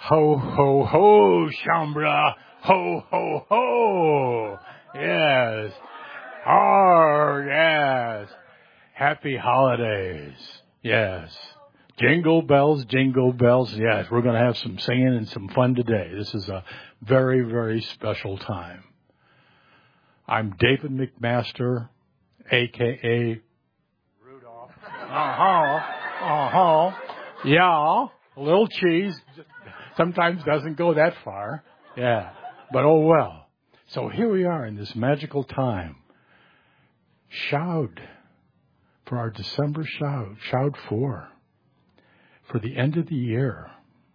Ho, ho, ho, Shambra. Ho, ho, ho. Yes. Oh, yes. Happy holidays. Yes. Jingle bells, jingle bells. Yes, we're going to have some singing and some fun today. This is a very, very special time. I'm David McMaster, a.k.a. Rudolph. Yeah, a little cheese. Sometimes doesn't go that far. Yeah, but oh well. So here we are in this magical time. Shout for our December shout. Shout for the end of the year.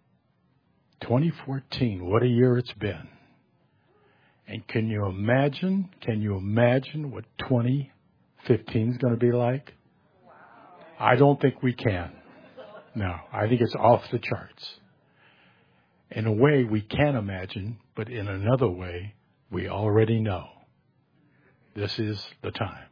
2014, what a year it's been. And can you imagine what 2015 is going to be like? Wow. I don't think we can. No, I think it's off the charts. In a way, we can imagine, but in another way, we already know. This is the time.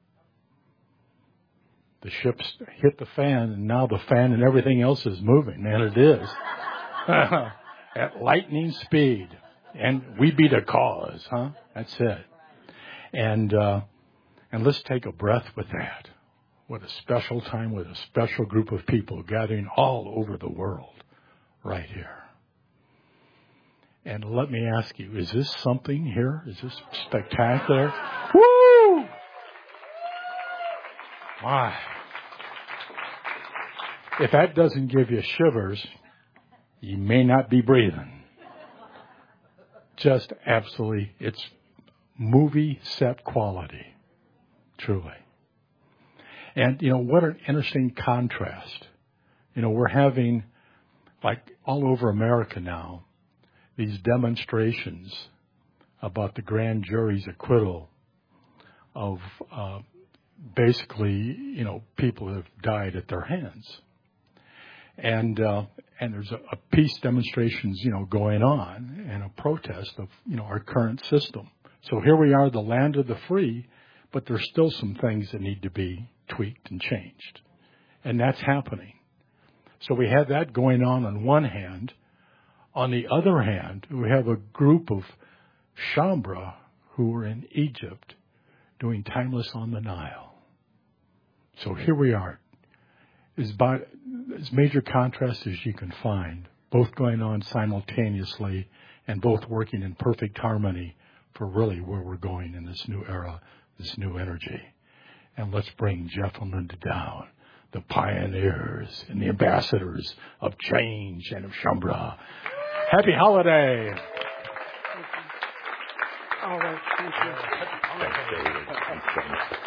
The ship's hit the fan, and now the fan and everything else is moving, and it is. At lightning speed. And we be the cause, huh? That's it. And let's take a breath with that. What a special time with a special group of people gathering all over the world right here. And let me ask you, is this something here? Is this spectacular? Woo! My. If that doesn't give you shivers, you may not be breathing. Just absolutely, it's movie set quality, truly. And, what an interesting contrast. We're having, like all over America now, these demonstrations about the grand jury's acquittal of basically, people who have died at their hands. And there's a peace demonstrations, going on and a protest of, our current system. So here we are, the land of the free, but there's still some things that need to be tweaked and changed. And that's happening. So we have that going on one hand. On the other hand, we have a group of Shambra who were in Egypt doing Timeless on the Nile. So here we are. As major contrast as you can find, both going on simultaneously and both working in perfect harmony for really where we're going in this new era, this new energy. And let's bring gentlemen down, the pioneers and the ambassadors of change and of Shambra. Happy holiday! All right, thank you.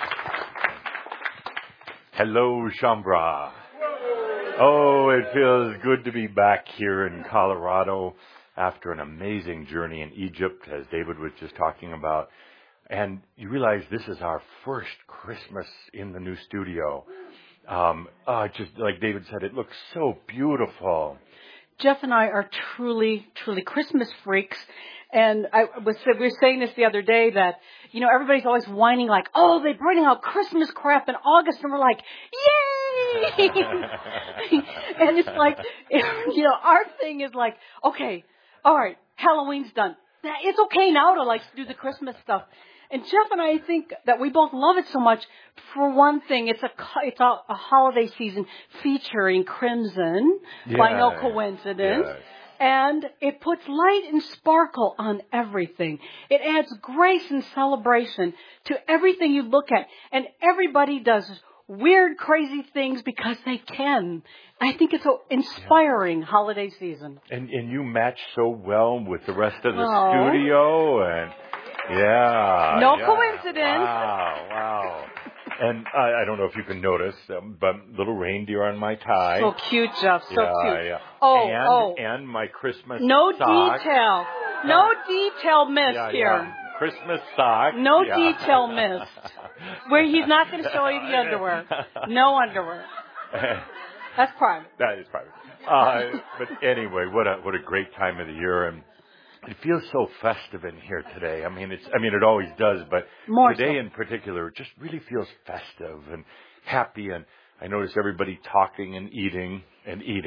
Hello, Shambra. Oh, it feels good to be back here in Colorado after an amazing journey in Egypt, as David was just talking about. And you realize this is our first Christmas in the new studio. Just like David said, it looks so beautiful. Jeff and I are truly, truly Christmas freaks. And we were saying this the other day that, everybody's always whining like, oh, they're bringing out Christmas crap in August. And we're like, yay! And it's like, our thing is like, okay, all right, Halloween's done. It's okay now to do the Christmas stuff. And Jeff and I think that we both love it so much. For one thing, it's a holiday season featuring Crimson by no coincidence. Yes. And it puts light and sparkle on everything. It adds grace and celebration to everything you look at. And everybody does weird, crazy things because they can. I think it's an inspiring holiday season. And you match so well with the rest of the studio. And no coincidence. Wow. And I don't know if you can notice, but little reindeer on my tie. So cute, Jeff. So cute. Yeah. And my Christmas sock. No detail missed here. Yeah. Christmas sock. No detail missed. Where he's not going to show you the underwear. No underwear. That's private. That is private. But anyway, what a great time of the year. And it feels so festive in here today. I mean, it always does, but more today so. In particular, it just really feels festive and happy. And I notice everybody talking and eating.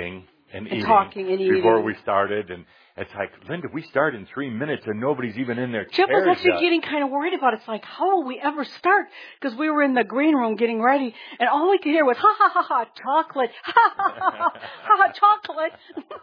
and talking and eating before we started. And it's like, Linda, we start in 3 minutes and nobody's even in their Jeff chairs was actually yet. getting kind of worried about it. It's like, how will we ever start? Because we were in the green room getting ready, and all we could hear was, ha, ha, ha, ha, chocolate, ha, ha, ha, ha, ha, ha, chocolate.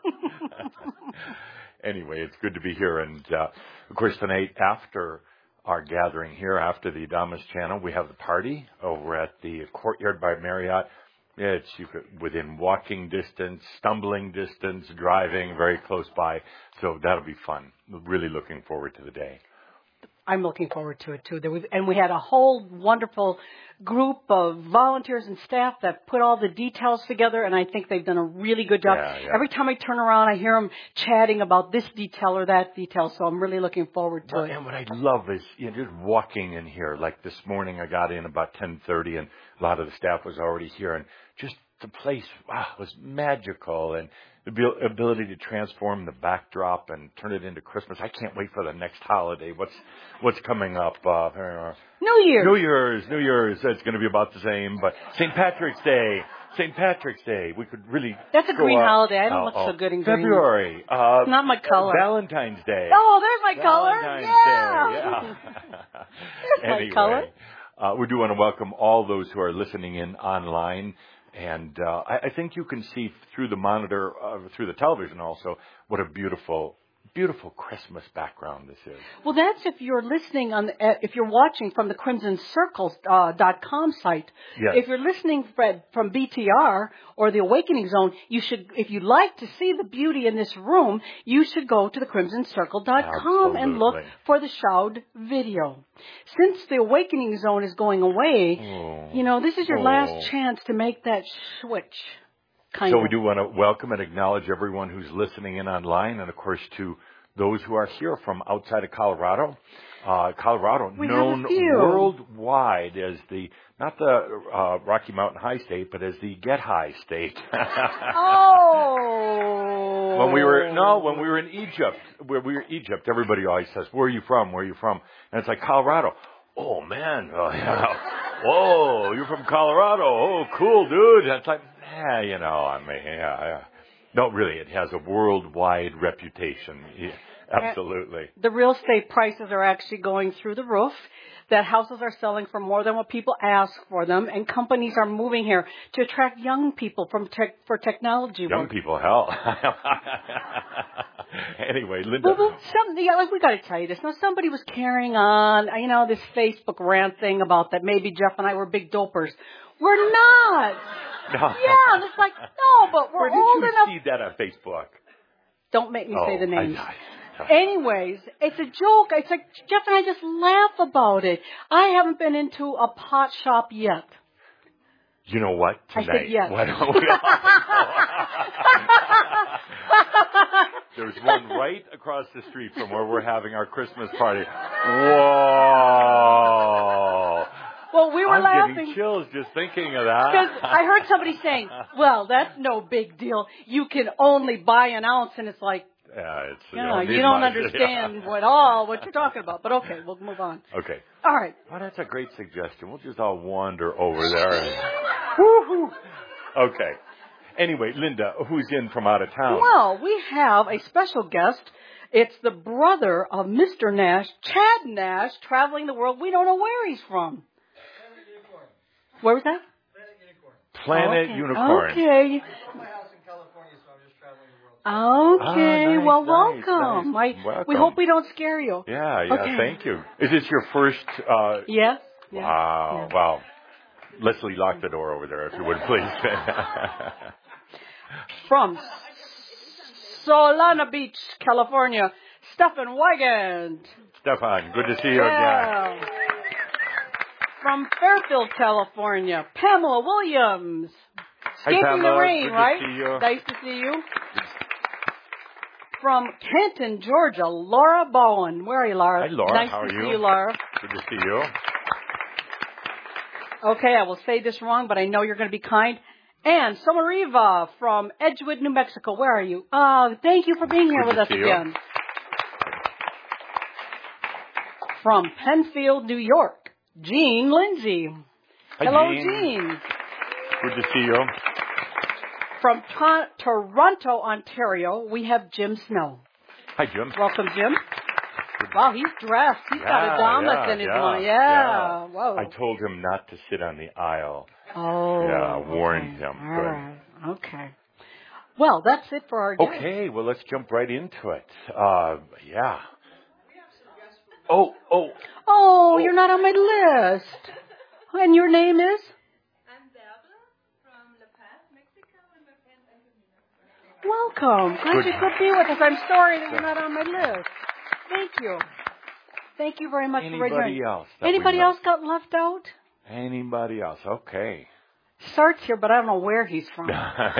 Anyway, it's good to be here. And, of course, tonight after our gathering here, after the Adamus channel, we have the party over at the Courtyard by Marriott. It's within walking distance, stumbling distance, driving very close by. So that'll be fun. Really looking forward to the day. I'm looking forward to it too. And we had a whole wonderful group of volunteers and staff that put all the details together, and I think they've done a really good job. Yeah. Every time I turn around, I hear them chatting about this detail or that detail, so I'm really looking forward to it. And what I love is just walking in here. Like this morning, I got in about 10:30, and a lot of the staff was already here, and just the place was magical, and the ability to transform the backdrop and turn it into Christmas. I can't wait for the next holiday. What's coming up? New Year's. New Year's. It's going to be about the same, but St. Patrick's Day. We could really. That's a green holiday. I don't look so good in green. February. It's not my color. Valentine's Day. Oh, there's my color. Valentine's Day. There's Anyway, my color. We do want to welcome all those who are listening in online. And I think you can see through the monitor, through the television also, what a beautiful Christmas background this is. Well, that's if you're listening if you're watching from the CrimsonCircles.com site. Yes. If you're listening from BTR or the Awakening Zone, you should, if you'd like to see the beauty in this room, you should go to the CrimsonCircle.com and look for the Shoud video. Since the Awakening Zone is going away, this is your last chance to make that switch. So we do want to welcome and acknowledge everyone who's listening in online, and of course to those who are here from outside of Colorado. Colorado, known worldwide as not the Rocky Mountain High State, but as the Get High State. When we were in Egypt, everybody always says, "Where are you from? Where are you from?" And it's like, Colorado. Oh man, whoa, you're from Colorado. Oh, cool, dude. That's like, No, really, it has a worldwide reputation. Yeah, absolutely. The real estate prices are actually going through the roof. That houses are selling for more than what people ask for them, and companies are moving here to attract young people for technology work. Young people, hell. Anyway, Linda. We got to tell you this. Now, somebody was carrying on, this Facebook rant thing about that maybe Jeff and I were big dopers. We're not. No. Yeah, and it's like, no, but we're old enough. Where did you see that on Facebook? Don't make me say the names. Anyways, it's a joke. It's like Jeff and I just laugh about it. I haven't been into a pot shop yet. You know what? Tonight. I said yes. Why don't we There's one right across the street from where we're having our Christmas party. Whoa! Well, we were laughing. I'm getting chills just thinking of that. Because I heard somebody saying, well, that's no big deal. You can only buy an ounce. And it's like, you don't understand what you're talking about. But okay, we'll move on. Okay. All right. Well, that's a great suggestion. We'll just all wander over there. Woo-hoo. Okay. Anyway, Linda, who's in from out of town? Well, we have a special guest. It's the brother of Mr. Nash, Chad Nash, traveling the world. We don't know where he's from. Where was that? Planet Unicorn. Okay. My house in California, so I'm just traveling the world. Okay. Nice, Welcome. Nice. Welcome. We hope we don't scare you. Yeah. Okay. Thank you. Is this your first? Yes. Wow. Yeah. Wow. Leslie, lock the door over there, if you would, please. From Solana Beach, California, Stefan Wigand. Stefan, good to see you again. From Fairfield, California, Pamela Williams. Escaping Pamela. the rain, Good right? to see you. Nice to see you. From Canton, Georgia, Laura Bowen. Where are you, Laura? Hi, Laura. Nice How are to you? see you, Laura. Good to see you. Okay, I will say this wrong, but I know you're going to be kind. And Somariva from Edgewood, New Mexico. Where are you? Thank you for being here with us again. From Penfield, New York, Jean Lindsay. Hi, Hello, Jean. Jean. Good to see you. From Toronto, Ontario, we have Jim Snow. Hi, Jim. Welcome, Jim. Wow, he's dressed. He's got a Damas in his one. Yeah. Whoa. I told him not to sit on the aisle. Oh. Yeah, warned him. All Good. right. Okay. Well, that's it for our day. Okay, well, let's jump right into it. Yeah. Oh, you're not on my list. And your name is? I'm Barbara from La Paz, Mexico, and my friend Angelina. Welcome. Glad you could be with us. I'm sorry that you're not on my list. Thank you. Thank you very much for raising Anybody else? Anybody else got left out? Anybody else? Okay. Sart's here, but I don't know where he's from.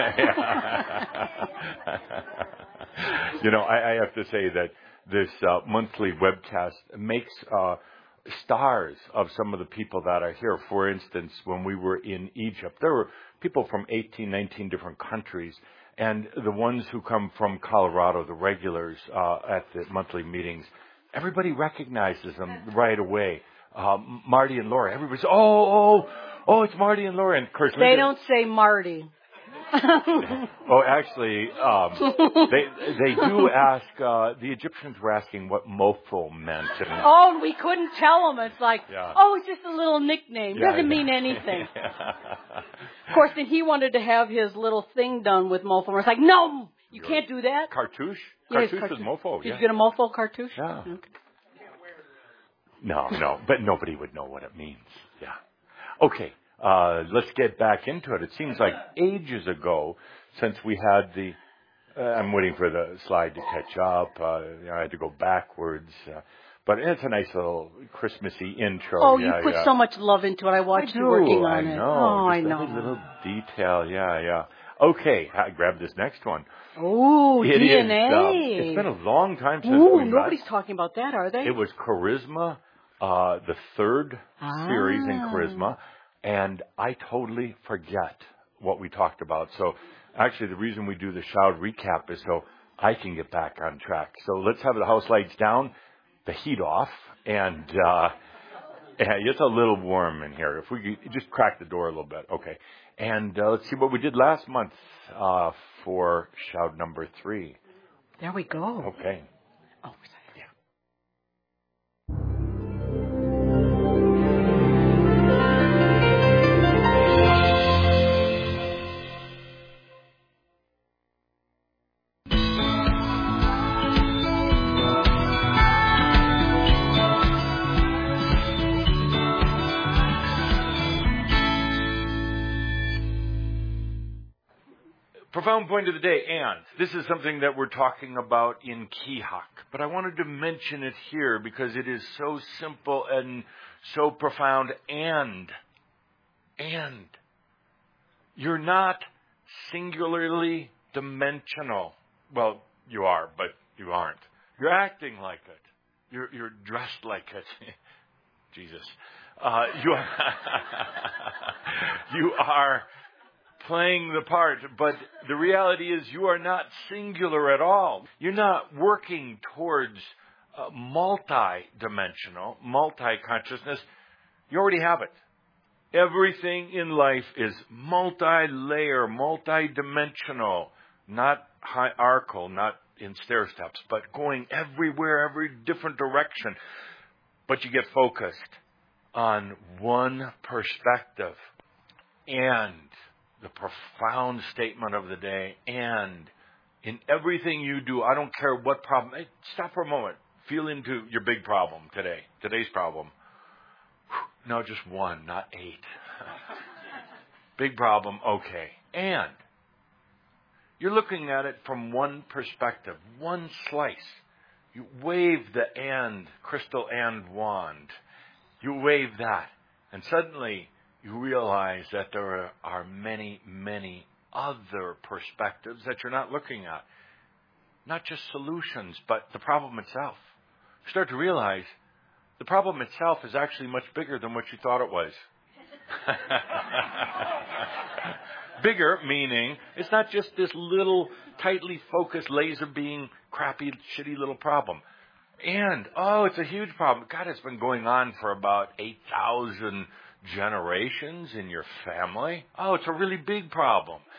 You know, I have to say that this monthly webcast makes stars of some of the people that are here. For instance, when we were in Egypt, there were people from 18, 19 different countries. And the ones who come from Colorado, the regulars at the monthly meetings, everybody recognizes them right away. Marty and Laura, everybody's, oh, it's Marty and Laura. And of course, they don't say Marty. Oh, actually, they do ask, the Egyptians were asking what mofo meant. And we couldn't tell them. It's like, it's just a little nickname. Doesn't mean anything. Of course, then he wanted to have his little thing done with mofo. It's like, no, you can't do that. Cartouche? Cartouche is mofo, Did you get a mofo cartouche? Yeah. Okay. No, but nobody would know what it means. Yeah. Okay. Let's get back into it. It seems like ages ago since we had the, I'm waiting for the slide to catch up. I had to go backwards. But it's a nice little Christmassy intro. Oh, you put so much love into it. I watched you working on it. I know. Every little detail. Yeah. Okay, I grabbed this next one. Oh, DNA. It's been a long time since we met. Nobody's talking about that, are they? It was Charisma, the third series in Charisma. And I totally forget what we talked about. So actually the reason we do the Shout recap is so I can get back on track. So let's have the house lights down, the heat off, and it's a little warm in here. If we could just crack the door a little bit. Okay. And let's see what we did last month for Shout number 3. There we go. Okay. Oh, yeah. Profound point of the day, and this is something that we're talking about in Kihak, but I wanted to mention it here because it is so simple and so profound. And you're not singularly dimensional. Well, you are, but you aren't. You're acting like it. You're dressed like it. Jesus. You are playing the part, but the reality is you are not singular at all. You're not working towards multi-dimensional, multi-consciousness. You already have it. Everything in life is multi-layer, multi-dimensional, not hierarchical, not in stair steps, but going everywhere, every different direction. But you get focused on one perspective. And the profound statement of the day, and in everything you do, I don't care what problem. Hey, stop for a moment. Feel into your big problem today, today's problem. No, just one, not 8. Big problem, okay. And you're looking at it from one perspective, one slice. You wave the and, crystal and wand. You wave that, and suddenly you realize that there are many, many other perspectives that you're not looking at. Not just solutions, but the problem itself. You start to realize the problem itself is actually much bigger than what you thought it was. Bigger, meaning it's not just this little tightly focused laser beam, crappy, shitty little problem. And, it's a huge problem. God, it's been going on for about 8,000 generations in your family. It's a really big problem.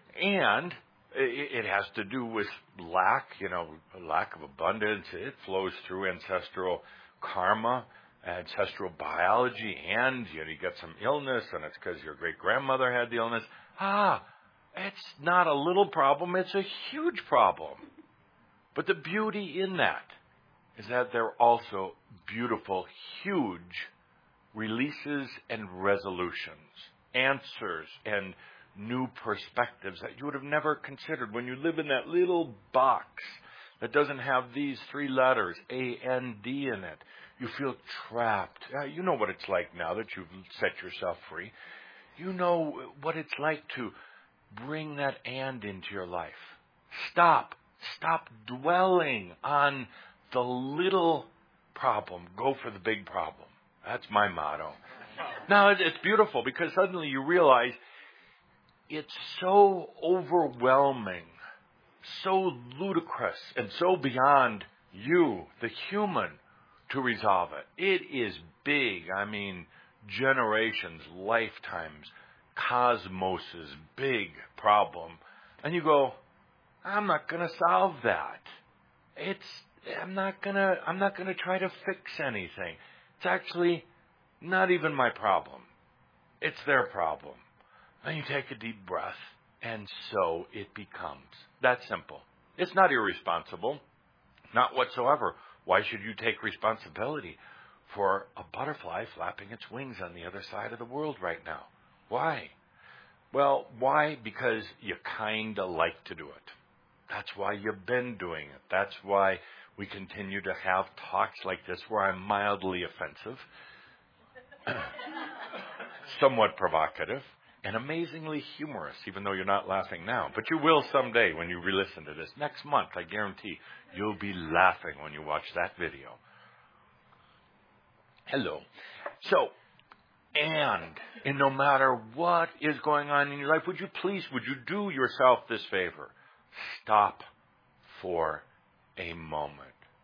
And it has to do with lack, lack of abundance. It flows through ancestral karma, ancestral biology, and you get some illness, and it's because your great-grandmother had the illness. It's not a little problem, it's a huge problem. But the beauty in that is that there are also beautiful, huge releases and resolutions, answers and new perspectives that you would have never considered. When you live in that little box that doesn't have these three letters, A-N-D, in it, you feel trapped. You know what it's like now that you've set yourself free. You know what it's like to bring that and into your life. Stop dwelling on the little problem. Go for the big problem. That's my motto. Now, it's beautiful because suddenly you realize it's so overwhelming, so ludicrous, and so beyond you, the human, to resolve it. It is big. I mean, generations, lifetimes, cosmos's big problem. And you go, I'm not going to solve that. I'm not going to try to fix anything. It's actually not even my problem. It's their problem. And you take a deep breath, and so it becomes. That simple. It's not irresponsible. Not whatsoever. Why should you take responsibility for a butterfly flapping its wings on the other side of the world right now? Why? Well, why? Because you kind of like to do it. That's why you've been doing it. That's why we continue to have talks like this where I'm mildly offensive, somewhat provocative, and amazingly humorous, even though you're not laughing now. But you will someday when you re-listen to this. Next month, I guarantee, you'll be laughing when you watch that video. Hello. So, and no matter what is going on in your life, would you do yourself this favor? Stop for a moment.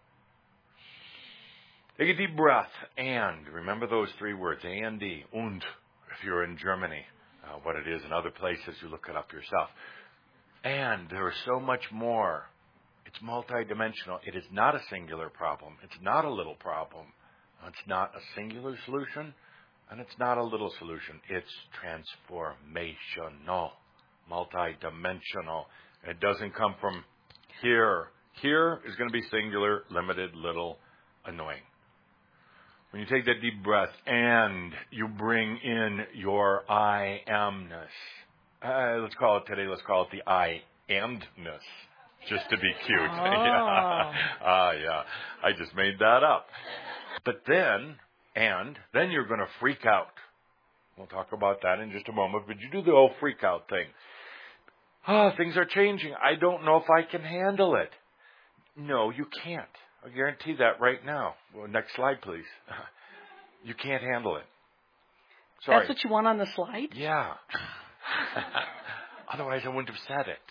Take a deep breath, and remember those three words, A-N-D, und, if you're in Germany. What it is in other places, you look it up yourself. And there is so much more. It's multidimensional. It is not a singular problem. It's not a little problem. It's not a singular solution, and it's not a little solution. It's transformational, multidimensional. It doesn't come from here. Here is going to be singular, limited, little, annoying. When you take that deep breath and you bring in your I amness, let's call it the I amness, just to be cute. Oh. Yeah. I just made that up. But then you're going to freak out. We'll talk about that in just a moment, but you do the whole freak out thing. Things are changing. I don't know if I can handle it. No, you can't. I guarantee that right now. Well, next slide, please. You can't handle it. Sorry. That's what you want on the slide? Yeah. Otherwise, I wouldn't have said it.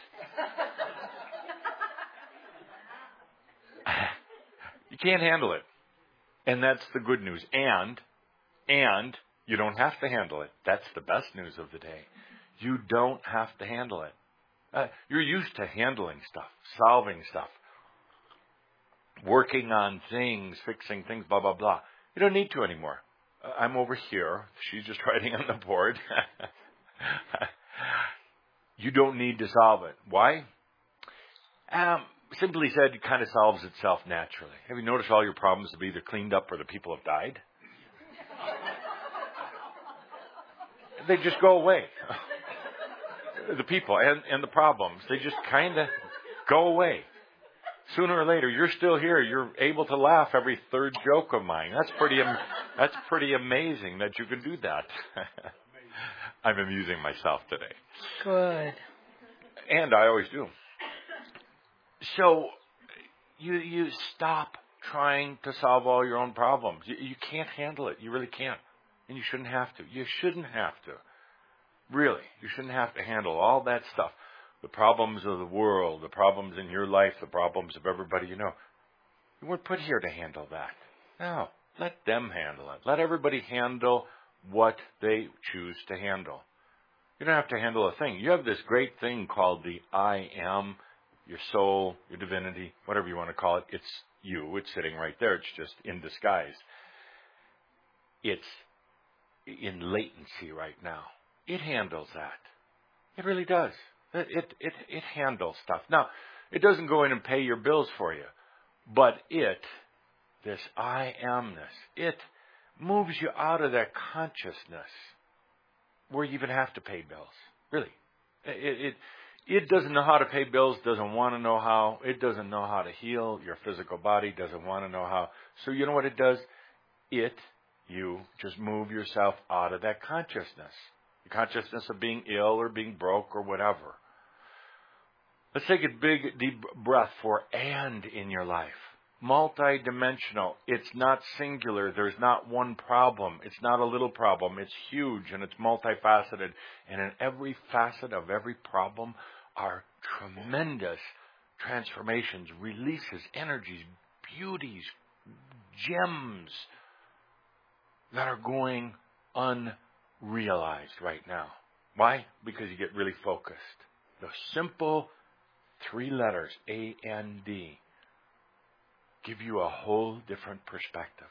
You can't handle it. And that's the good news. And you don't have to handle it. That's the best news of the day. You don't have to handle it. You're used to handling stuff, solving stuff, working on things, fixing things, blah, blah, blah. You don't need to anymore. I'm over here. She's just writing on the board. You don't need to solve it. Why? Simply said, it kind of solves itself naturally. Have you noticed all your problems have either cleaned up or the people have died? They just go away. The people and the problems, they just kind of go away. Sooner or later, you're still here. You're able to laugh every third joke of mine. That's pretty amazing that you can do that. I'm amusing myself today. Good. And I always do. So you stop trying to solve all your own problems. You can't handle it. You really can't. And you shouldn't have to. You shouldn't have to. Really, you shouldn't have to handle all that stuff. The problems of the world, the problems in your life, the problems of everybody you know. You weren't put here to handle that. No, let them handle it. Let everybody handle what they choose to handle. You don't have to handle a thing. You have this great thing called the I am, your soul, your divinity, whatever you want to call it. It's you. It's sitting right there. It's just in disguise. It's in latency right now. It handles that. It really does. It handles stuff. Now, it doesn't go in and pay your bills for you, but this I amness, it moves you out of that consciousness where you even have to pay bills. Really. It doesn't know how to pay bills, doesn't want to know how. It doesn't know how to heal your physical body, doesn't want to know how. So you know what it does? You just move yourself out of that consciousness. The consciousness of being ill or being broke or whatever. Let's take a big, deep breath for and in your life. Multidimensional. It's not singular. There's not one problem. It's not a little problem. It's huge and it's multifaceted. And in every facet of every problem are tremendous transformations, releases, energies, beauties, gems that are going unrealized right now. Why? Because you get really focused. The simple 3 letters, A-N-D, give you a whole different perspective.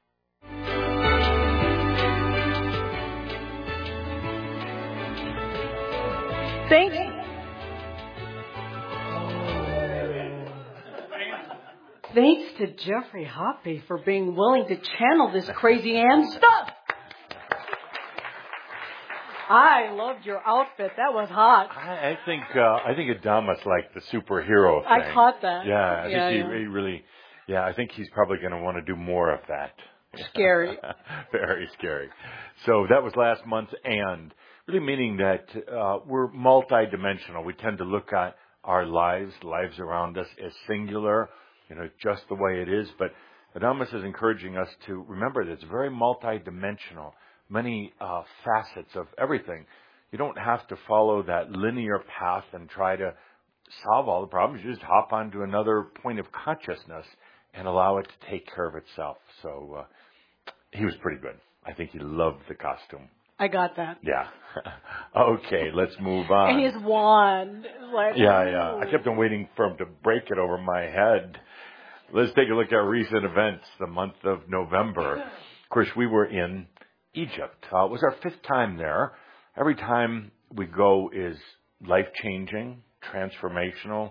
Thanks to Jeffrey Hoppe for being willing to channel this crazy Ann stuff. I loved your outfit. That was hot. I think Adamus liked the superhero thing. I caught that. Yeah, I think he really. Yeah, I think he's probably going to want to do more of that. Scary. Very scary. So that was last month, and really meaning that we're multidimensional. We tend to look at our lives around us as singular, just the way it is. But Adamus is encouraging us to remember that it's very multidimensional. Many facets of everything. You don't have to follow that linear path and try to solve all the problems. You just hop onto another point of consciousness and allow it to take care of itself. So he was pretty good. I think he loved the costume. I got that. Yeah. Okay, let's move on. And his wand. Yeah. I kept on waiting for him to break it over my head. Let's take a look at recent events, the month of November. Of course, we were in Egypt. It was our 5th time there. Every time we go is life-changing, transformational.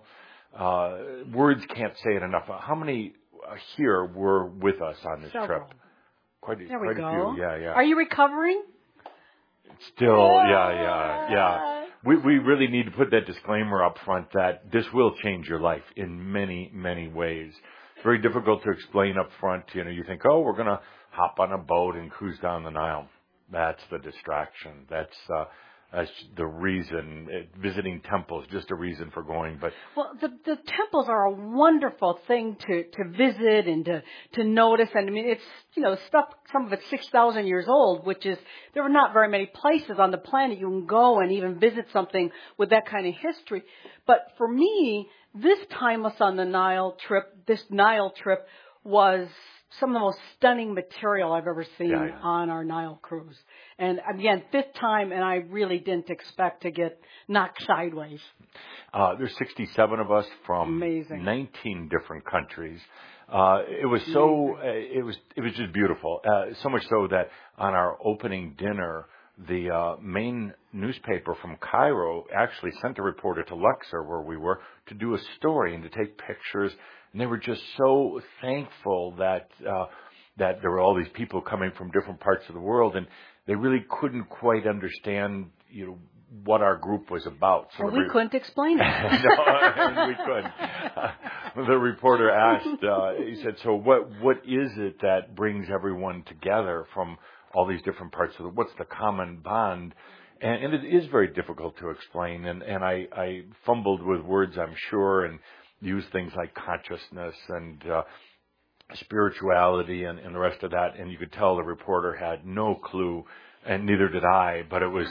Words can't say it enough. How many here were with us on this trip? Quite a few. Yeah. Are you recovering? Still, yeah. We really need to put that disclaimer up front that this will change your life in many, many ways. Very difficult to explain up front. You think, we're going to hop on a boat and cruise down the Nile. That's the distraction. That's the reason. Visiting temples, just a reason for going. But the temples are a wonderful thing to visit and to notice. And I mean, it's stuff. Some of it's 6,000 years old, which is there are not very many places on the planet you can go and even visit something with that kind of history. But for me, this time us on the Nile trip, was some of the most stunning material I've ever seen on our Nile cruise. And again, 5th time, and I really didn't expect to get knocked sideways. There's 67 of us from 19 different countries. It was just beautiful. So much so that on our opening dinner, the main newspaper from Cairo actually sent a reporter to Luxor, where we were, to do a story and to take pictures. And they were just so thankful that there were all these people coming from different parts of the world, and they really couldn't quite understand, what our group was about. So we couldn't explain it. No, we couldn't. The reporter asked, he said, so what is it that brings everyone together from all these different parts of what's the common bond? And it is very difficult to explain, and I fumbled with words, I'm sure, and used things like consciousness and spirituality and the rest of that, and you could tell the reporter had no clue, and neither did I, but it was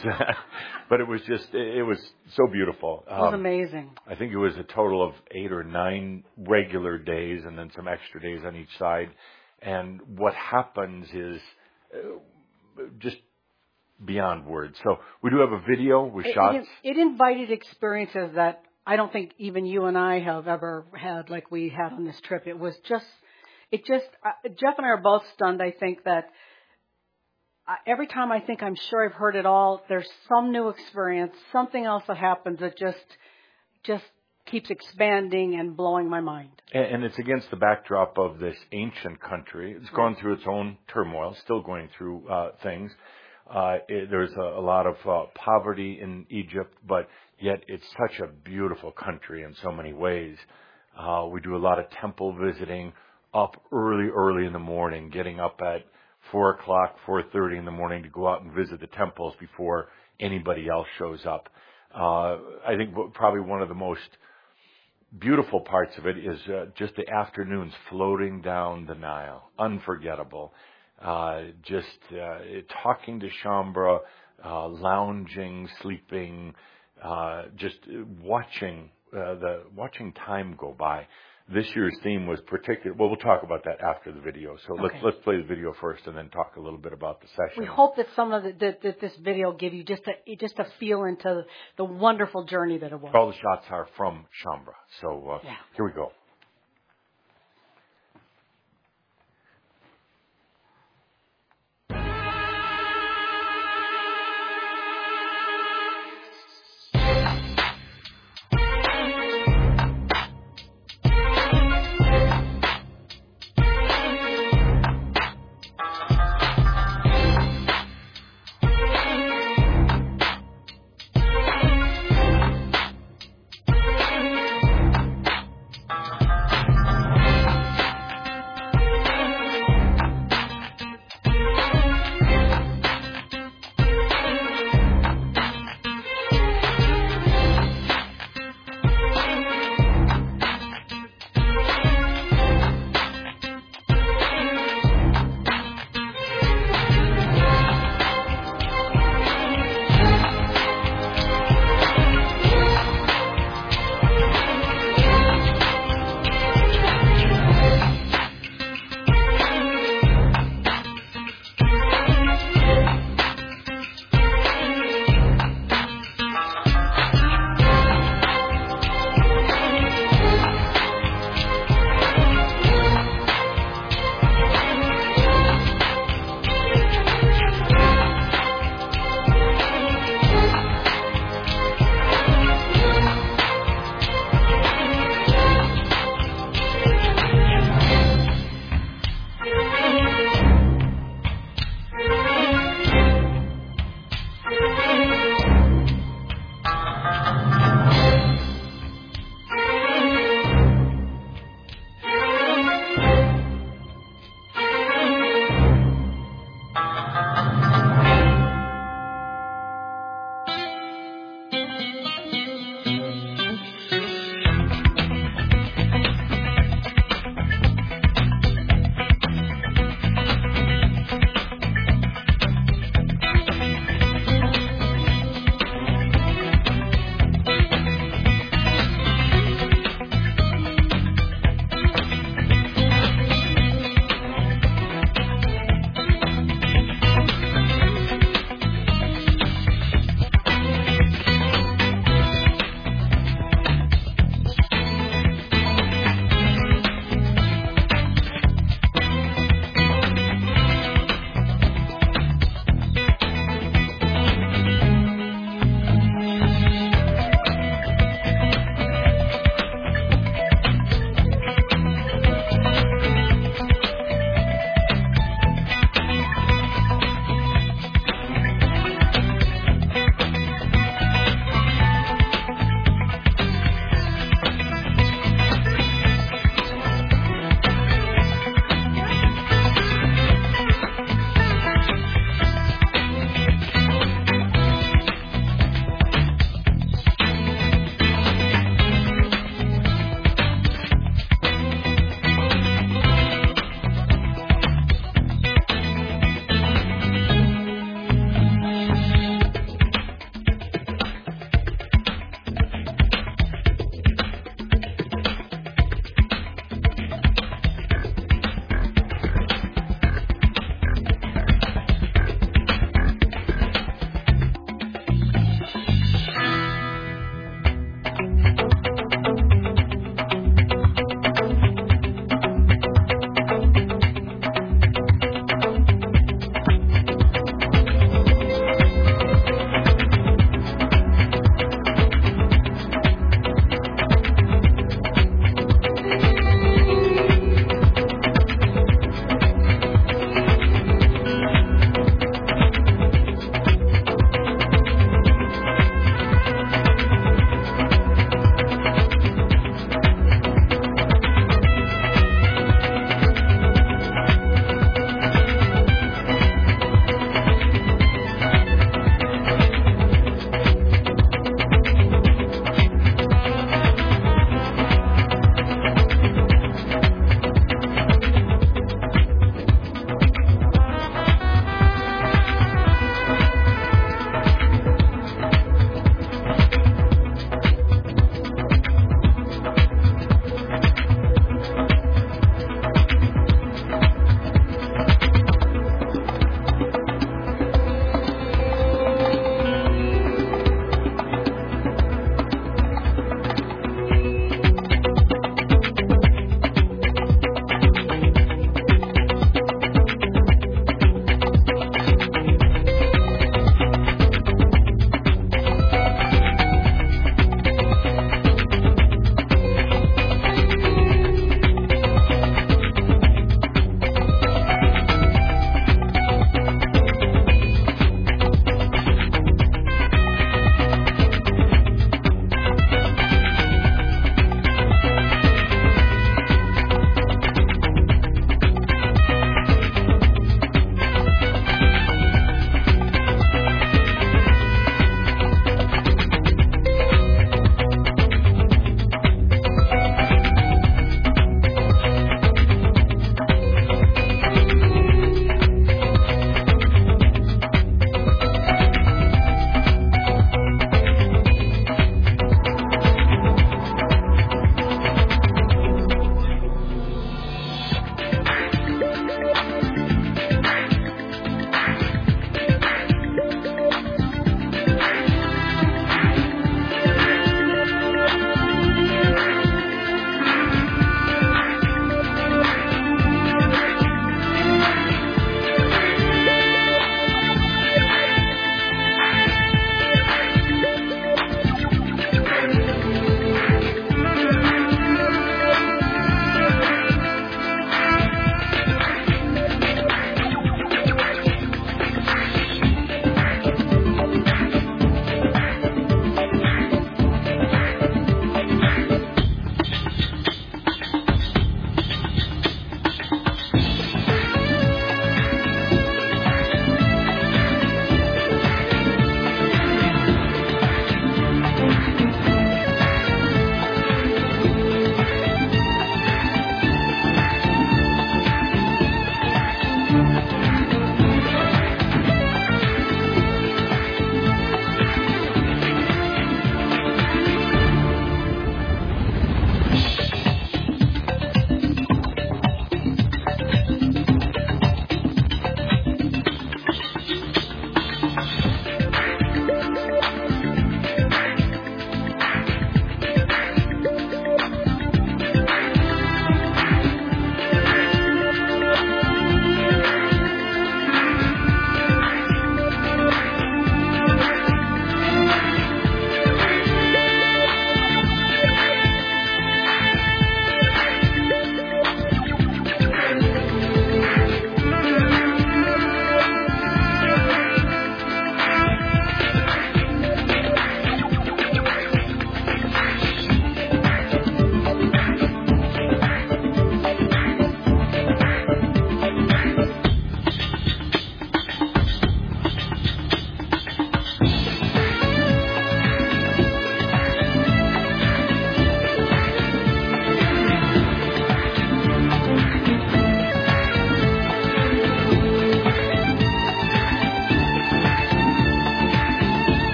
it was so beautiful. It was amazing. I think it was a total of 8 or 9 regular days and then some extra days on each side. And what happens is just beyond words. So we do have a video with shots. It invited experiences that I don't think even you and I have ever had like we had on this trip. Jeff and I are both stunned. I think that every time I think I'm sure I've heard it all, there's some new experience, something else that happens that just keeps expanding and blowing my mind. And it's against the backdrop of this ancient country. It's gone through its own turmoil, still going through things. There's a lot of poverty in Egypt, but yet it's such a beautiful country in so many ways. We do a lot of temple visiting, up early in the morning, getting up at 4 o'clock, 4:30 in the morning to go out and visit the temples before anybody else shows up. I think probably one of the most beautiful parts of it is just the afternoons floating down the Nile. Unforgettable. Just talking to Shaumbra, lounging, sleeping, just watching time go by. This year's theme was particular. Well, we'll talk about that after the video. So let's play the video first, and then talk a little bit about the session. We hope that that this video give you just a feel into the wonderful journey that it was. All the shots are from Shaumbra. So Here we go.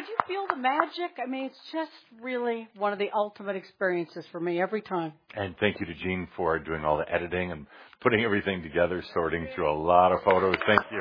Did you feel the magic? I mean, it's just really one of the ultimate experiences for me every time. And thank you to Jean for doing all the editing and putting everything together, sorting through a lot of photos. Thank you.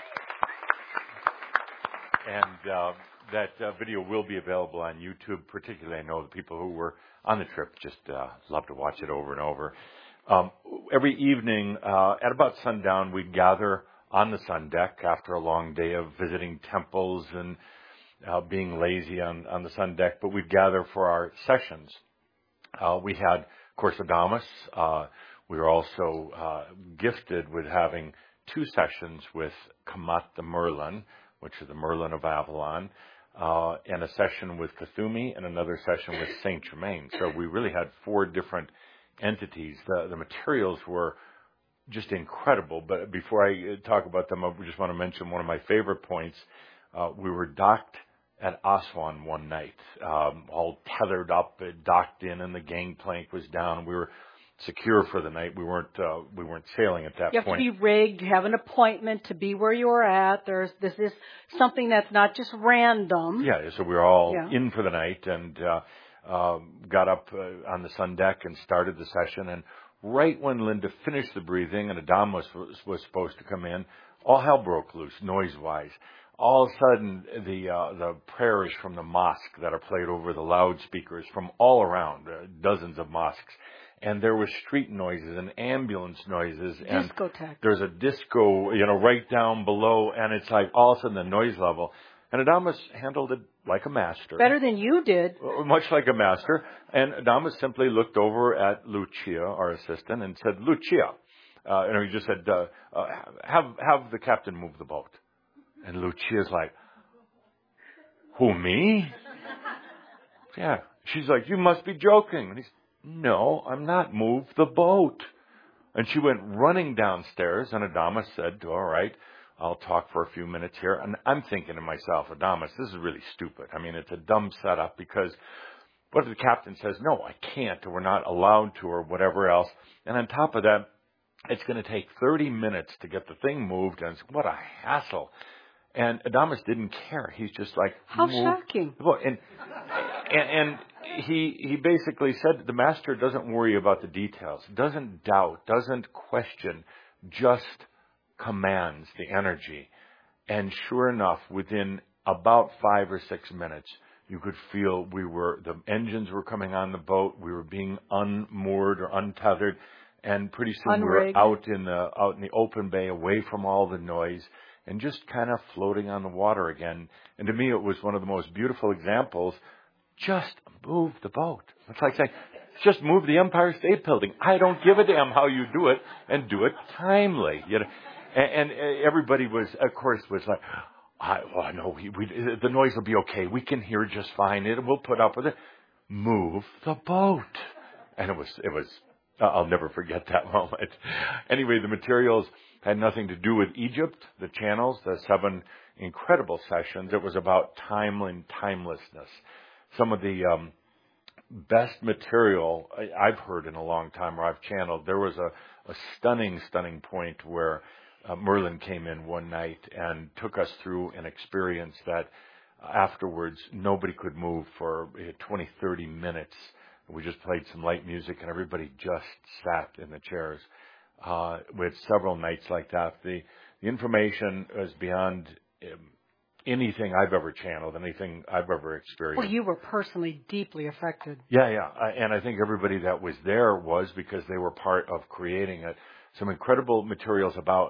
And that video will be available on YouTube. Particularly, I know the people who were on the trip just love to watch it over and over. Every evening at about sundown, we gather on the sun deck after a long day of visiting temples and being lazy on the sun deck, but we'd gather for our sessions. We had, of course, Adamus. We were also gifted with having 2 sessions with Kamat the Merlin, which is the Merlin of Avalon, and a session with Cthulhu and another session with Saint Germain. So we really had 4 different entities. The materials were just incredible. But before I talk about them, I just want to mention one of my favorite points. We were docked at Aswan one night, all tethered up, docked in, and the gangplank was down. We were secure for the night. We weren't sailing at that point. You have to be rigged. You have an appointment to be where you're at. This is something that's not just random. Yeah, so we were all in for the night and got up on the sun deck and started the session. And right when Linda finished the breathing and Adamus was supposed to come in, all hell broke loose, noise-wise. All of a sudden, the prayers from the mosque that are played over the loudspeakers from all around, dozens of mosques. And there was street noises and ambulance noises. And discotheque. There's a disco, right down below. And it's like all of a sudden the noise level. And Adamus handled it like a master. Better than you did. Much like a master. And Adamus simply looked over at Lucia, our assistant, and said, Lucia. And he just said, have the captain move the boat. And Lucia's like, who, me? Yeah. She's like, you must be joking. And he's, no, I'm not. Move the boat. And she went running downstairs, and Adamus said, all right, I'll talk for a few minutes here. And I'm thinking to myself, Adamus, this is really stupid. I mean, it's a dumb setup because what if the captain says, no, I can't, or we're not allowed to, or whatever else. And on top of that, it's going to take 30 minutes to get the thing moved, and what a hassle. And Adamus didn't care. He's just like, how shocking. And he basically said the master doesn't worry about the details, doesn't doubt, doesn't question, just commands the energy. And sure enough, within about 5 or 6 minutes, you could feel the engines were coming on the boat, we were being unmoored or untethered, and pretty soon Unrigged. we were out in the open bay, away from all the noise, and just kind of floating on the water again. And to me, it was one of the most beautiful examples. Just move the boat. It's like saying, just move the Empire State Building. I don't give a damn how you do it, and do it timely. And everybody was like, no, the noise will be okay. We can hear just fine. We'll put up with it. Move the boat. And it was. I'll never forget that moment. Anyway, the materials had nothing to do with Egypt, the channels, the 7 incredible sessions. It was about time and timelessness. Some of the best material I've heard in a long time, or I've channeled. There was a stunning point where Merlin came in one night and took us through an experience that afterwards nobody could move for 20, 30 minutes. We just played some light music and everybody just sat in the chairs. We had several nights like that. The information was beyond anything I've ever channeled, anything I've ever experienced. Well, you were personally deeply affected. Yeah. And I think everybody that was there was, because they were part of creating it. Some incredible materials about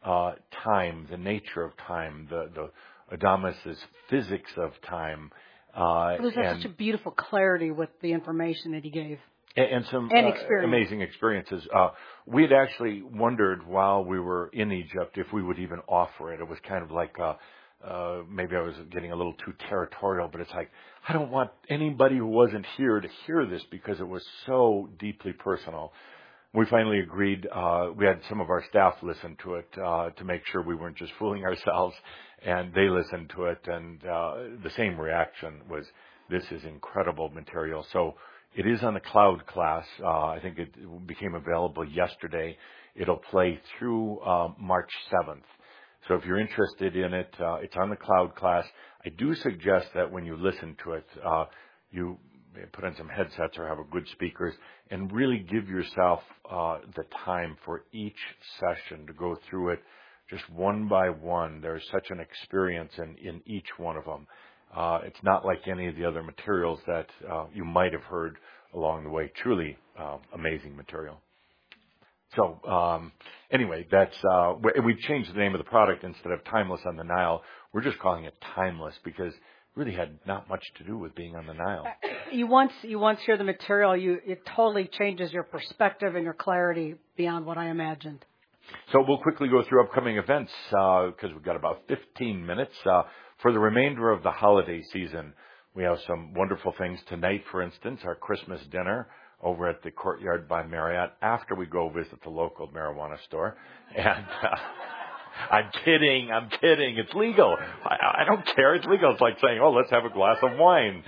time, the nature of time, the Adamus's physics of time. There's such a beautiful clarity with the information that he gave. And some amazing experiences. We had actually wondered while we were in Egypt if we would even offer it. It was kind of like, maybe I was getting a little too territorial, but it's like, I don't want anybody who wasn't here to hear this because it was so deeply personal. We finally agreed. We had some of our staff listen to it to make sure we weren't just fooling ourselves, and they listened to it, and the same reaction was, this is incredible material. So it is on the Cloud class. I think it became available yesterday. It'll play through March 7th. So if you're interested in it, it's on the Cloud Class. I do suggest that when you listen to it, you put on some headsets or have a good speakers and really give yourself the time for each session to go through it just one by one. There's such an experience in each one of them. It's not like any of the other materials that you might have heard along the way. Truly amazing material. So anyway, that's we've changed the name of the product. Instead of Timeless on the Nile, we're just calling it Timeless because it really had not much to do with being on the Nile. You once hear the material, it totally changes your perspective and your clarity beyond what I imagined. So we'll quickly go through upcoming events because we've got about 15 minutes. For the remainder of the holiday season, we have some wonderful things. Tonight, for instance, our Christmas dinner over at the Courtyard by Marriott after we go visit the local marijuana store. And I'm kidding. It's legal. I don't care. It's legal. It's like saying, oh, let's have a glass of wine.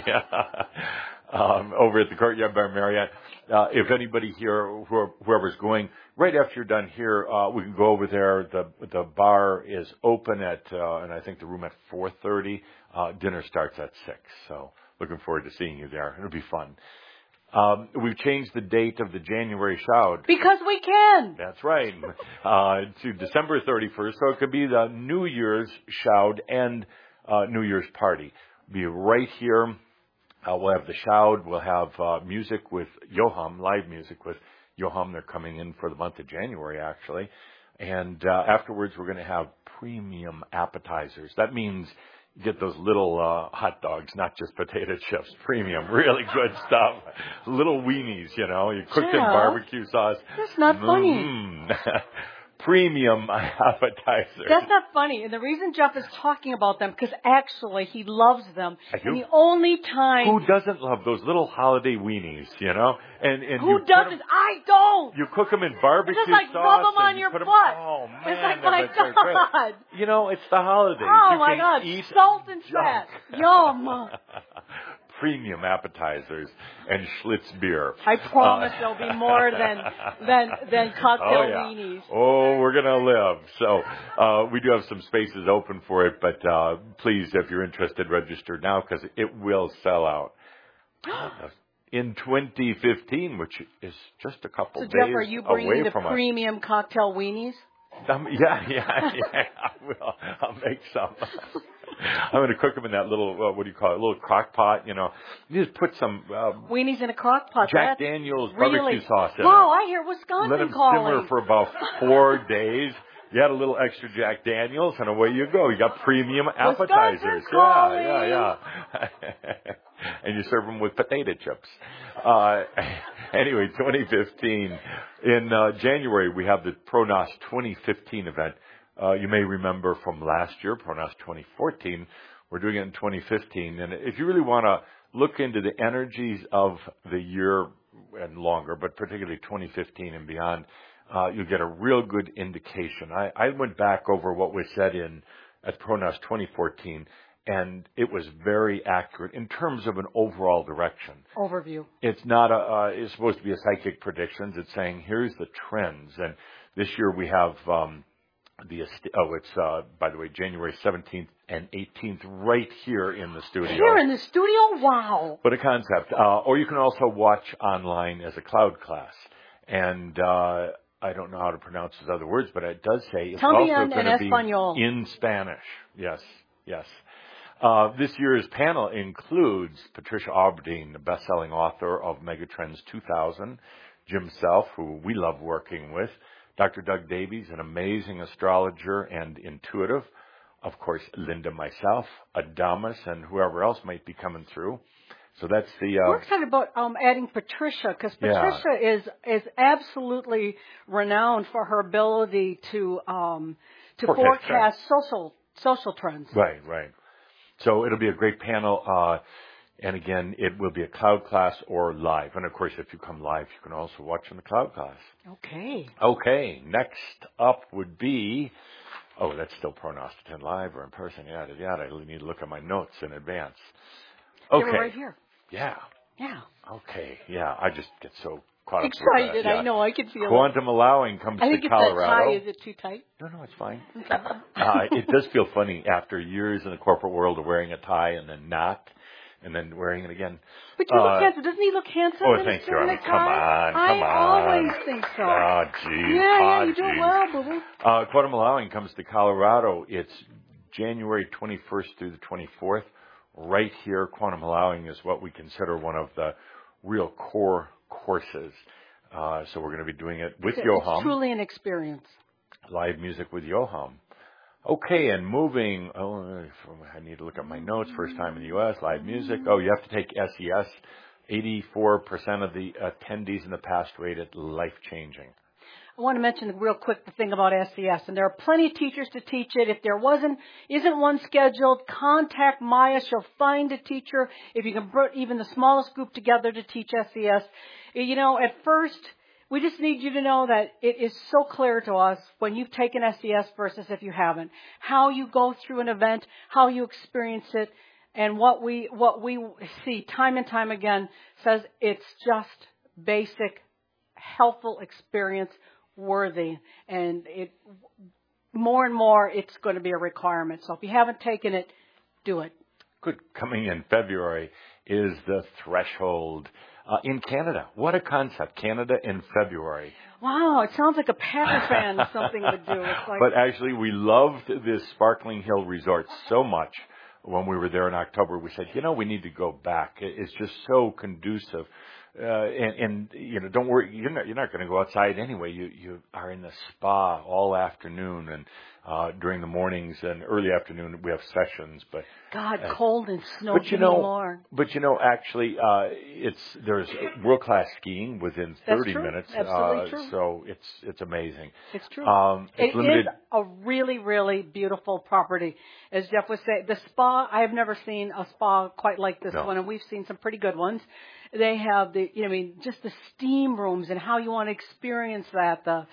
Over at the Courtyard by Marriott. If anybody here, whoever's going, right after you're done here, we can go over there. The bar is open at, and I think the room at 4:30. Dinner starts at 6. So looking forward to seeing you there. It'll be fun. We've changed the date of the January Shout. Because we can. That's right. To December 31st. So it could be the New Year's Shout and New Year's party. Be right here. We'll have the Shout. We'll have music with Yoham, live music with Yoham. They're coming in for the month of January, actually. And afterwards, we're going to have premium appetizers. That means you get those little hot dogs, not just potato chips. Premium, really good stuff. Little weenies, you know. You cook in barbecue sauce. That's not funny. Premium appetizers. That's not funny. And the reason Jeff is talking about them, because actually he loves them. I do. And the only time... Who doesn't love those little holiday weenies, you know? And who doesn't? I don't. You cook them in barbecue sauce. It's just like rub them on your butt. Oh, man. It's like, my God. You know, it's the holidays. Oh, you my God. Eat salt and fat. Yum. Premium appetizers and Schlitz beer. I promise there'll be more than cocktail weenies. Oh, we're gonna live. So we do have some spaces open for it, but please, if you're interested, register now because it will sell out in 2015, which is just a couple days away from us. So, Jeff, are you bringing the premium cocktail weenies? Yeah. I will. I'll make some. I'm going to cook them in that little, what do you call it, a little crock pot, you know. You just put some... weenies in a crock pot. Jack Daniel's barbecue sauce in it. Wow, I hear Wisconsin Let them calling. simmer for about 4 days. You add a little extra Jack Daniels, and away you go. You got premium appetizers. Yeah. And you serve them with potato chips. Anyway, 2015. In January, we have the ProNOS 2015 event. You may remember from last year, ProNOS 2014. We're doing it in 2015. And if you really want to look into the energies of the year and longer, but particularly 2015 and beyond, you'll get a real good indication. I went back over what was said at ProNOS 2014, and it was very accurate in terms of an overall direction. Overview. It's not it's supposed to be a psychic predictions. It's saying here's the trends. And this year we have it's by the way, January 17th and 18th right here in the studio. Here in the studio? Wow. What a concept. Or you can also watch online as a cloud class. And I don't know how to pronounce those other words, but it does say it's also going to be in Spanish. Yes. This year's panel includes Patricia Aberdeen, the best-selling author of Megatrends 2000, Jim Self, who we love working with, Dr. Doug Davies, an amazing astrologer and intuitive, of course, Linda, myself, Adamus, and whoever else might be coming through. So that's the... We're excited about adding Patricia, because Patricia is absolutely renowned for her ability to forecast social trends. Right. So it'll be a great panel. And again, it will be a cloud class or live. And of course, if you come live, you can also watch in the cloud class. Okay. Next up would be... Oh, that's still ProNOS 10 live or in person. Yada. I really need to look at my notes in advance. Okay. They were right here. Yeah. Yeah. Okay. Yeah. I just get so caught up with that. Excited, Yeah. I know, I can feel it. Quantum Allowing comes I think to it's that Colorado. tie. Is it too tight? No, it's fine. It does feel funny after years in the corporate world of wearing a tie and then not, and then wearing it again. But you look handsome. Doesn't he look handsome? Oh, thank you. I mean, come on. I always think so. Oh, geez. Yeah, you do well, boo-boo. Quantum Allowing comes to Colorado. It's January 21st through the 24th. Right here, Quantum Allowing is what we consider one of the real core courses. So we're going to be doing it with Yoham. It's truly an experience. Live music with Yoham. Okay, and moving, I need to look at my notes. First time in the U.S., live music. Oh, you have to take SES. 84% of the attendees in the past rated life-changing. I want to mention real quick the thing about SES, and there are plenty of teachers to teach it. If there isn't one scheduled, contact Maya. She'll find a teacher. If you can put even the smallest group together to teach SES. You know, at first, we just need you to know that it is so clear to us when you've taken SES versus if you haven't. How you go through an event, how you experience it, and what we see time and time again says it's just basic, helpful experience, worthy, and more and more it's going to be a requirement. So if you haven't taken it, do it. Good. Coming in February is the Threshold in Canada. What a concept. Canada in February. Wow, it sounds like a Packer fan something would do. It's like, but actually, we loved this Sparkling Hill Resort so much. When we were there in October, we said, we need to go back. It's just so conducive. And don't worry, you're not going to go outside anyway. You are in the spa all afternoon, and during the mornings and early afternoon we have sessions. But God, cold and snow anymore. But actually, there's world-class skiing within 30 minutes. Absolutely true. So it's amazing. It's true. It's it limited. is a really, really beautiful property. As Jeff was saying, the spa, I have never seen a spa quite like this one, and we've seen some pretty good ones. They have just the steam rooms and how you want to experience that.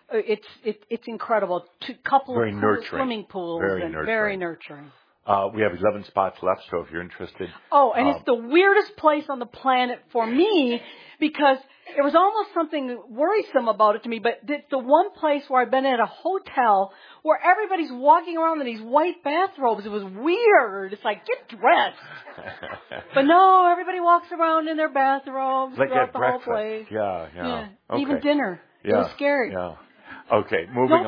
It's incredible. Couple very of swimming pools very nurturing. We have 11 spots left, so if you're interested. Oh, and it's the weirdest place on the planet for me because there was almost something worrisome about it to me, but it's the one place where I've been at a hotel where everybody's walking around in these white bathrobes. It was weird. It's like, get dressed. But no, everybody walks around in their bathrobes throughout the whole place. Yeah. Okay. Even dinner. Yeah. It was scary. Yeah. Okay, moving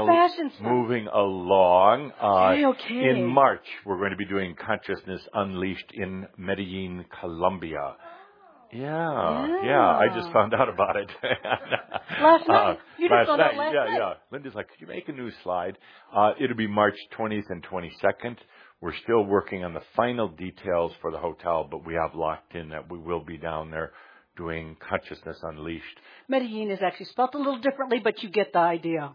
along. Okay. In March, we're going to be doing Consciousness Unleashed in Medellin, Colombia. Yeah. I just found out about it. Last night. You just found out last night. Yeah. Linda's like, could you make a new slide? It'll be March 20th and 22nd. We're still working on the final details for the hotel, but we have locked in that we will be down there doing Consciousness Unleashed. Medellin is actually spelled a little differently, but you get the idea.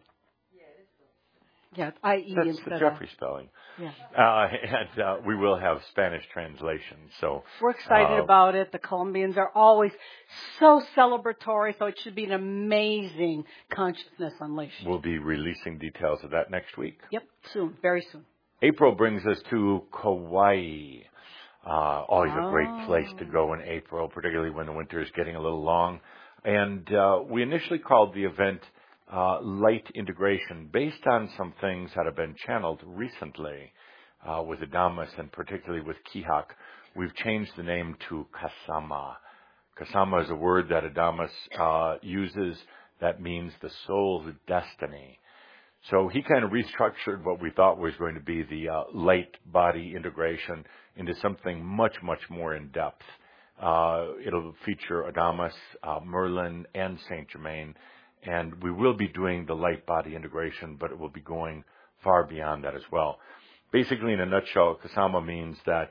Yeah, I-E That's instead the Jeffrey spelling. Yeah. And we will have Spanish translation. So we're excited about it. The Colombians are always so celebratory, so it should be an amazing Consciousness Unleashed. We'll be releasing details of that next week. Yep, soon, very soon. April brings us to Kauai. Always a great place to go in April, particularly when the winter is getting a little long. And we initially called the event Light Integration, based on some things that have been channeled recently with Adamus and particularly with Kihak. We've changed the name to Kasama. Kasama is a word that Adamus uses that means the soul's destiny. So he kind of restructured what we thought was going to be the light-body integration into something much, much more in-depth. It'll feature Adamus, Merlin, and Saint Germain, and we will be doing the light-body integration, but it will be going far beyond that as well. Basically, in a nutshell, Kasama means that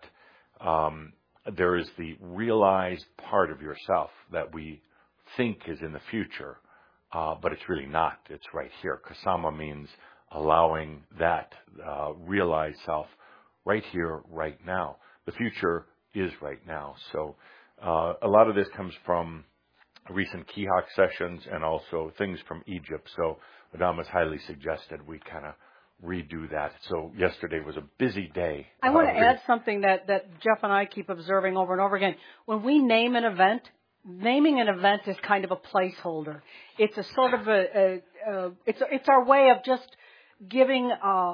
there is the realized part of yourself that we think is in the future, but it's really not. It's right here. Kasama means allowing that realized self right here, right now. The future is right now. So a lot of this comes from recent Kihak sessions and also things from Egypt. So Adamus highly suggested we kind of redo that. So yesterday was a busy day. I want to add something that Jeff and I keep observing over and over again. When we name an event, naming an event is kind of a placeholder. It's a sort of it's our way of just giving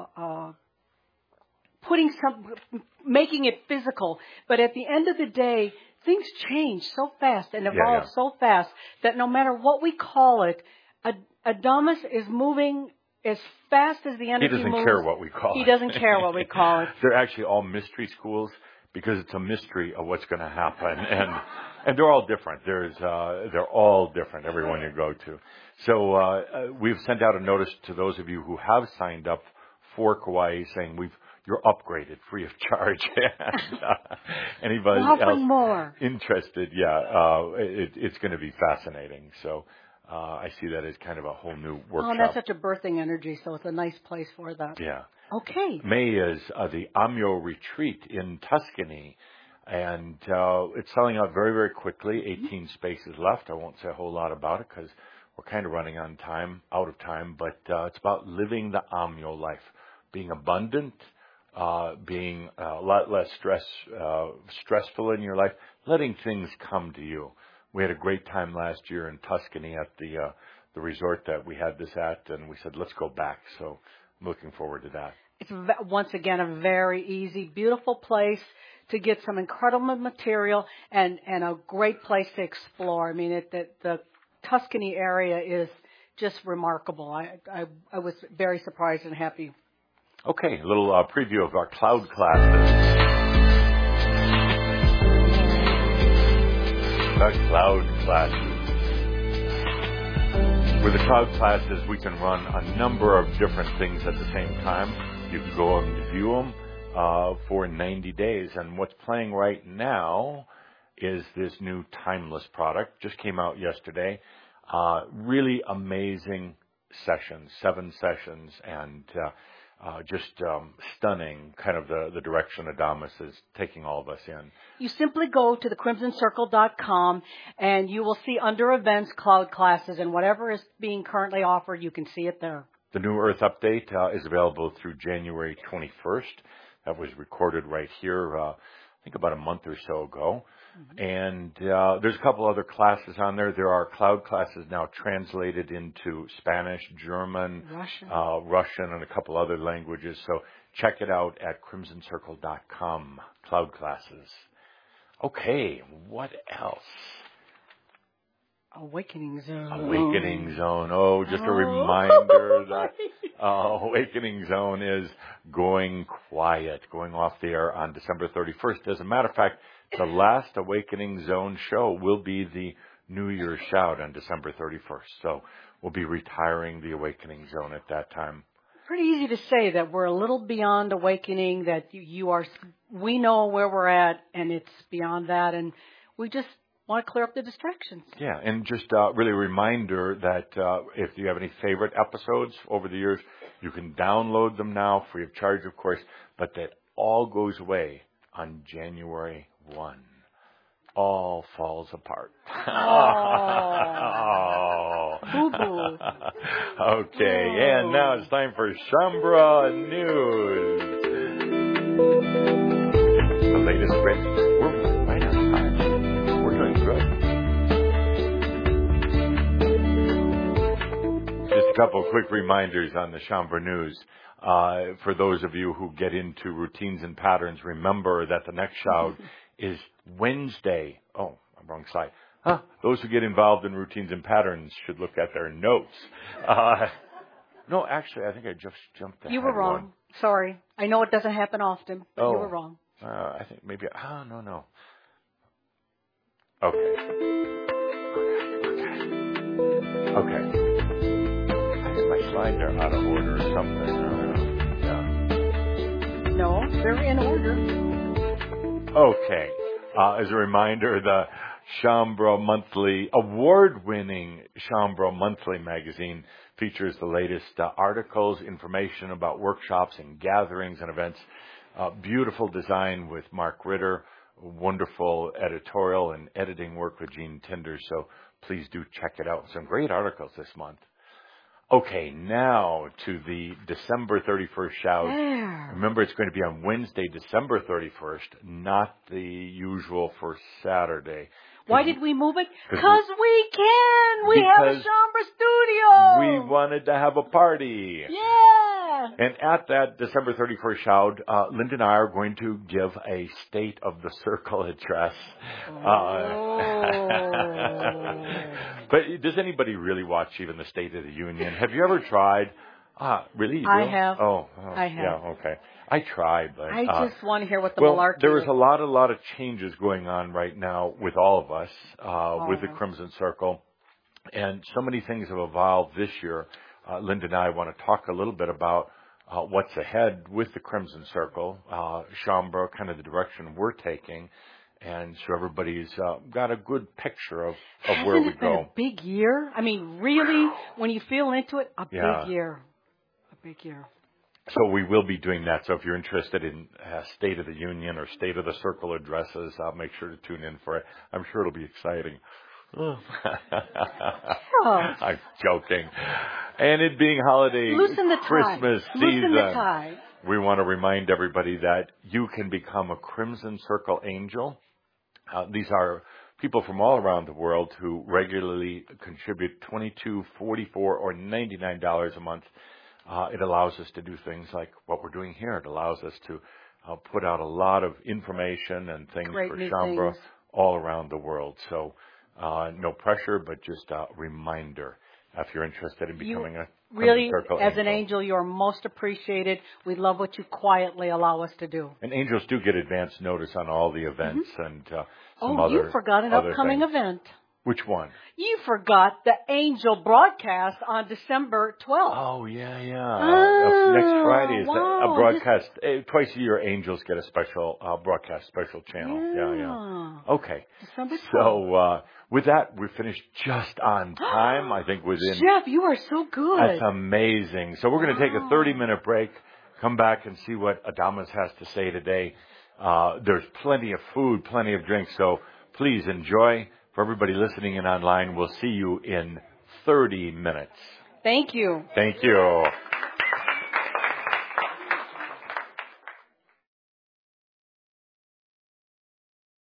making it physical. But at the end of the day, things change so fast and evolve so fast that no matter what we call it, Adamus is moving as fast as the energy moves. He doesn't care what we call it. He doesn't care what we call it. They're actually all mystery schools because it's a mystery of what's going to happen. And they're all different. They're all different, everyone you go to. So we've sent out a notice to those of you who have signed up for Kauai saying you're upgraded free of charge. And, anybody else more interested, it's going to be fascinating. So I see that as kind of a whole new workshop. Oh, and that's such a birthing energy, so it's a nice place for that. Yeah. Okay. May is the Amyo Retreat in Tuscany. And it's selling out very, very quickly. 18 spaces left. I won't say a whole lot about it because we're kind of running out of time. But it's about living the Amyo life, being abundant, being a lot less stressful in your life, letting things come to you. We had a great time last year in Tuscany at the resort that we had this at, and we said, let's go back. So I'm looking forward to that. It's once again a very easy, beautiful place to get some incredible material and a great place to explore. I mean, the Tuscany area is just remarkable. I was very surprised and happy. Okay, a little preview of our cloud classes. The cloud classes. With the cloud classes, we can run a number of different things at the same time. You can go and view them for 90 days. And what's playing right now is this new Timeless product. Just came out yesterday. Really amazing sessions, 7 sessions, and just stunning kind of the direction Adamus is taking all of us in. You simply go to thecrimsoncircle.com and you will see under events, cloud classes, and whatever is being currently offered, you can see it there. The New Earth Update is available through January 21st. That was recorded right here, I think about a month or so ago. Mm-hmm. And there's a couple other classes on there. There are cloud classes now translated into Spanish, German, Russian, and a couple other languages. So check it out at crimsoncircle.com, cloud classes. Okay, what else? Awakening Zone. Awakening Zone. Oh, just a reminder that Awakening Zone is going quiet, going off the air on December 31st. As a matter of fact, the last Awakening Zone show will be the New Year's Shout on December 31st. So we'll be retiring the Awakening Zone at that time. Pretty easy to say that we're a little beyond awakening, that we know where we're at, and it's beyond that, and we just want to clear up the distractions. Yeah, and just really a reminder that if you have any favorite episodes over the years, you can download them now, free of charge, of course, but that all goes away on January 1. All falls apart. Oh. Boo-boo. Okay, and now it's time for Shaumbra News. The latest Brits. We're right on time. We're doing good. Just a couple of quick reminders on the Shaumbra News. For those of you who get into routines and patterns, remember that the next shout is Wednesday. Oh, wrong slide. Those who get involved in routines and patterns should look at their notes. No, actually, I think I just jumped ahead. You were wrong. One. Sorry. I know it doesn't happen often, but you were wrong. I think maybe, no. Okay. I think my slides are out of order or something. No, they're in order. Okay. As a reminder, the Shaumbra Monthly, award-winning Shaumbra Monthly magazine features the latest articles, information about workshops and gatherings and events. Beautiful design with Mark Ritter, wonderful editorial and editing work with Gene Tinder. So please do check it out. Some great articles this month. Okay, now to the December 31st shout. Yeah. Remember, it's going to be on Wednesday, December 31st, not the usual for Saturday. Why did we move it? Because we can. We have a Chambra studio. We wanted to have a party. Yeah. And at that December 31st shout, Linda and I are going to give a State of the Circle address. But does anybody really watch even the State of the Union? Have you ever tried? Really? I have. Oh, I have. Yeah, okay. I tried, but I just want to hear what the well, malarkey there is is. a lot of changes going on right now with all of us, with the Crimson Circle, and so many things have evolved this year. Linda and I want to talk a little bit about what's ahead with the Crimson Circle, Chambra, kind of the direction we're taking, and so everybody's got a good picture of where we Hasn't it been go. a big year? I mean, really, when you feel into it, a Yeah. big year. A big year. So we will be doing that. So if you're interested in State of the Union or State of the Circle addresses, I'll make sure to tune in for it. I'm sure it'll be exciting. I'm joking. And it being holiday Loosen the tie. Christmas season, Loosen the tie. we want to remind everybody that you can become a Crimson Circle angel. These are people from all around the world who regularly contribute $22, $44, or $99 a month. It allows us to do things like what we're doing here. It allows us to put out a lot of information and things Great for new Chambra things. all around the world. So no pressure, but just a reminder if you're interested in becoming a Really, Crimson Circle as an angel. angel, you're most appreciated. We love what you quietly allow us to do. And angels do get advance notice on all the events and some Oh, other you forgot an other upcoming things. event. Which one? You forgot the angel broadcast on December 12th. Oh, yeah. Oh, Next Friday is wow. a broadcast. Twice a year, angels get a special broadcast, special channel. Yeah. Okay. December 12th. So with that, we're finished just on time. I think within. Jeff, you are so good. That's amazing. So we're going to take a 30-minute break, come back and see what Adamas has to say today. There's plenty of food, plenty of drinks, so please enjoy. For everybody listening in online, we'll see you in 30 minutes. Thank you. Thank you.